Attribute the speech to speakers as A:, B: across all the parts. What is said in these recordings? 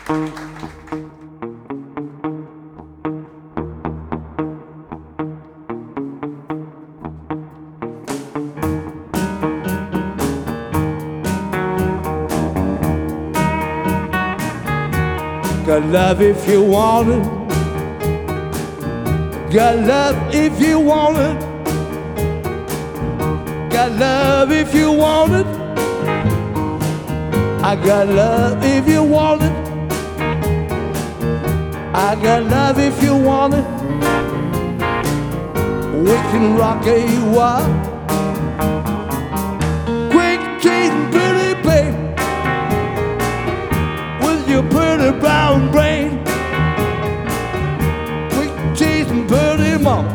A: Got love if you want it. Got love if you want it. Got love if you want it. I got love if you want it. I got love if you want it. We can rock a while. Quick chasing pretty babe with your pretty brown brain. Quick chasing pretty mama.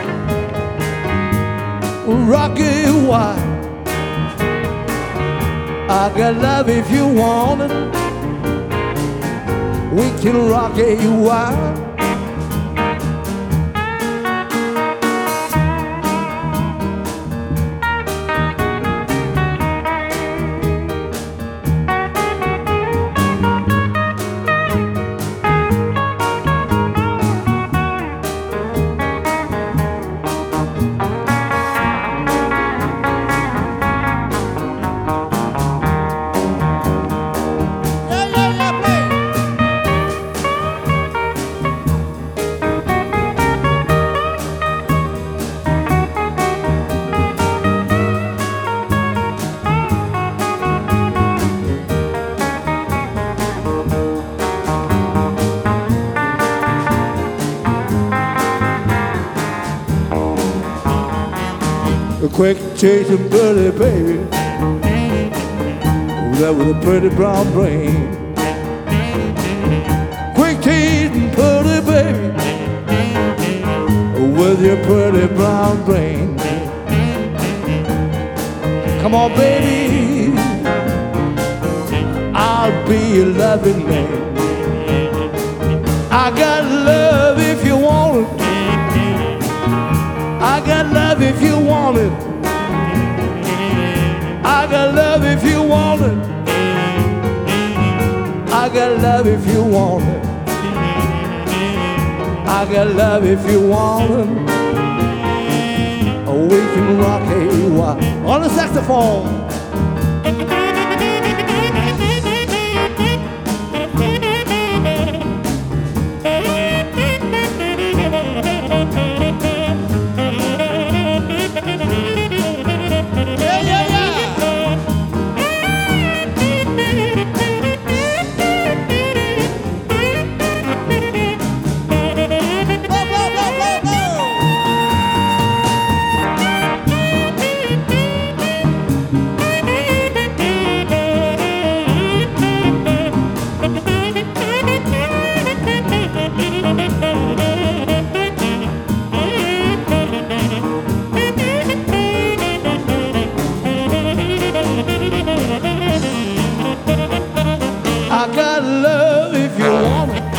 A: Rock a while. I got love if you want it. We can rock a while. A quick chasing pretty baby, that with a pretty brown brain. Quick chasing pretty baby, with your pretty brown brain. Come on baby, I'll be your loving man. I got love if you want it. I got love if you want it. I got love if you want it. I got love if you want it. I got love if you want it. We can rock a while. On the saxophone. I got love if you want it.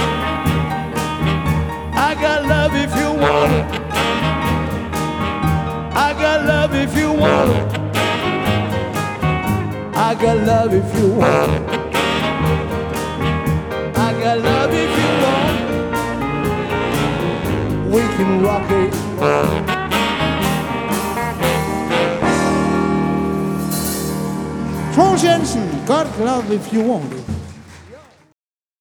A: I got love if you want it. I got love if you want it. I got love if you want it. I got love if you want it. We can rock it.
B: Troels Jensen, got love if you want it.